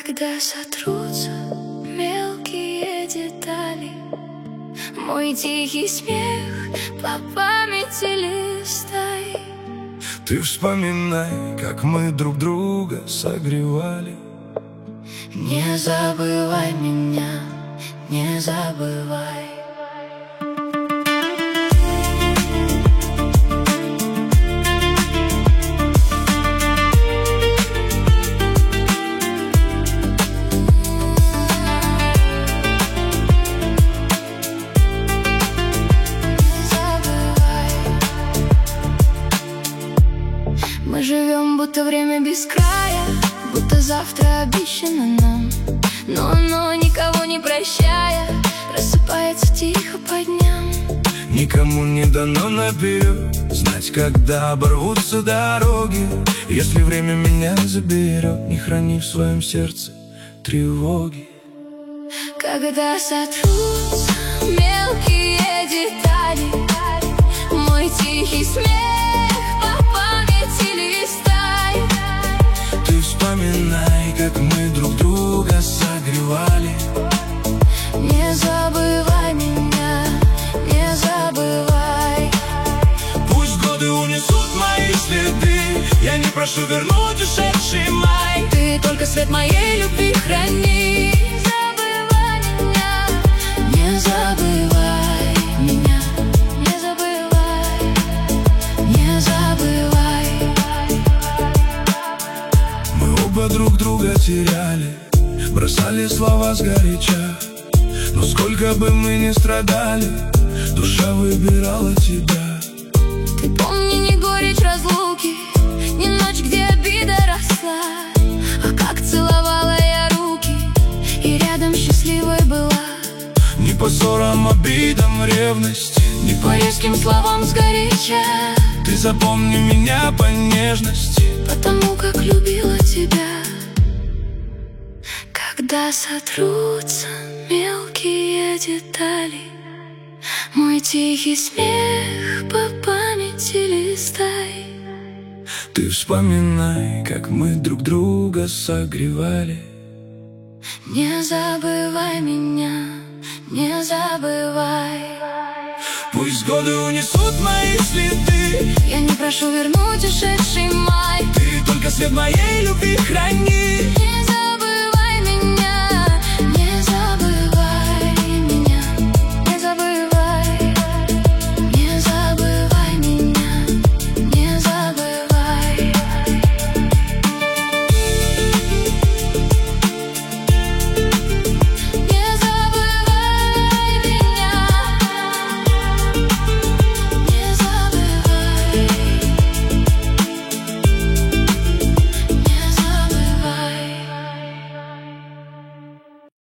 Когда сотрутся мелкие детали, мой тихий смех по памяти листай. Ты вспоминай, как мы друг друга согревали. Не забывай меня, не забывай. Мы живем, будто время без края, будто завтра обещано нам, но оно, никого не прощая, просыпается тихо по дням. Никому не дано наперед знать, когда оборвутся дороги. Если время меня заберет, не храни в своем сердце тревоги. Когда сотрутся мелкие детали, мой тихий смех по памяти листай. Ты вспоминай, как мы друг друга согревали. Не забывай меня, не забывай. Пусть годы унесут мои следы, я не прошу вернуть ушедший май. Ты только свет моей любви храни. Не забывай меня, не забывай, не забывай. Мы оба друг друга теряли, бросали слова сгоряча. Но сколько бы мы ни страдали, душа выбирала тебя. Ты помни, не горечь разлуки, не ночь, где обида росла, а как целовала я руки и рядом счастливой была. Не по ссорам, обидам, ревности, Не по резким словам сгоряча. Ты запомни меня по нежности, Потому как любила тебя. Когда сотрутся мелкие детали, мой тихий смех по памяти листай. ты вспоминай, как мы друг друга согревали. Не забывай меня, не забывай. Пусть годы унесут мои следы, Я не прошу вернуть ушедший май. ты только свет моей любви храни. Не